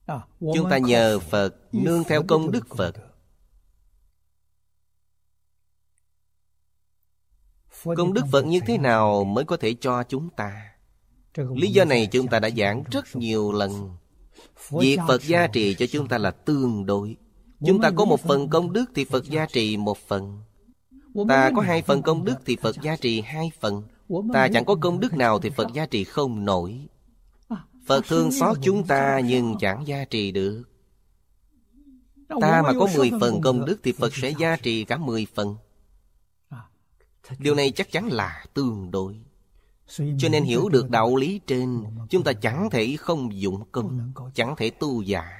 Chúng ta nhờ Phật, nương theo công đức Phật. Công đức Phật như thế nào mới có thể cho chúng ta? Lý do này chúng ta đã giảng rất nhiều lần. Việc Phật gia trì cho chúng ta là tương đối. Chúng ta có một phần công đức thì Phật gia trì một phần. Ta có 2 phần công đức thì Phật gia trì 2 phần. Ta chẳng có công đức nào thì Phật gia trì không nổi. Phật thương xót chúng ta nhưng chẳng gia trì được. Ta mà có 10 phần công đức thì Phật sẽ gia trì cả 10 phần. Điều này chắc chắn là tương đối. Cho nên hiểu được đạo lý trên, chúng ta chẳng thể không dụng công, chẳng thể tu giả.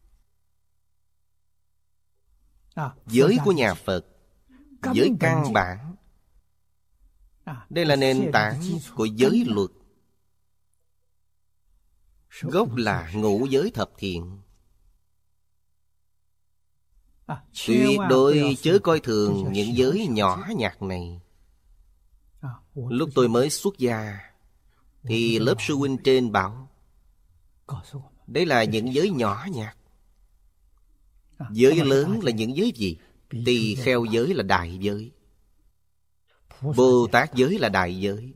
Giới của nhà Phật, giới căn bản, đây là nền tảng của giới luật. Gốc là ngũ giới thập thiện. Tuyệt đối chớ coi thường những giới nhỏ nhặt này. Lúc tôi mới xuất gia thì lớp sư huynh trên bảo đấy là những giới nhỏ nhặt. Giới lớn là những giới gì? Tỳ kheo giới là đại giới, Bồ Tát giới là đại giới.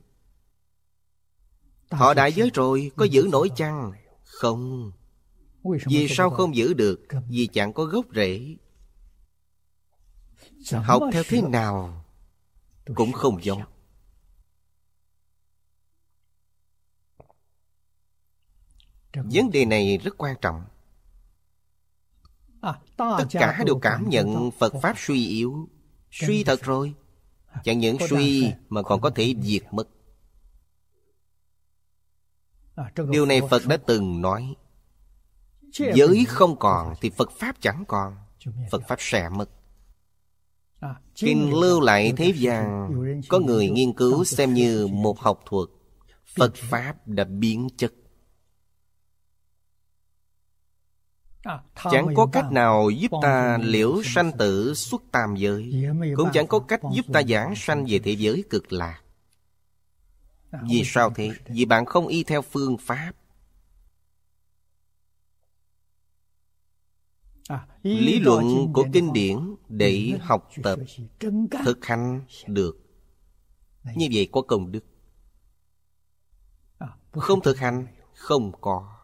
Họ đại giới rồi, có giữ nổi chăng? Không. Vì sao không giữ được? Vì chẳng có gốc rễ. Học theo thế nào cũng không giống. Vấn đề này rất quan trọng. Tất cả đều cảm nhận Phật Pháp suy yếu. Suy thật rồi. Chẳng những suy mà còn có thể diệt mất. Điều này Phật đã từng nói. Giới không còn thì Phật Pháp chẳng còn. Phật Pháp sẽ mất. Kinh lưu lại thế gian, có người nghiên cứu xem như một học thuật. Phật Pháp đã biến chất. Chẳng có cách nào giúp ta liễu sanh tử xuất tam giới, cũng chẳng có cách giúp ta giảng sanh về thế giới cực lạc. Vì sao thế? Vì bạn không y theo phương pháp. Lý luận của kinh điển để học tập, thực hành được. Như vậy có công đức. Không thực hành, không có.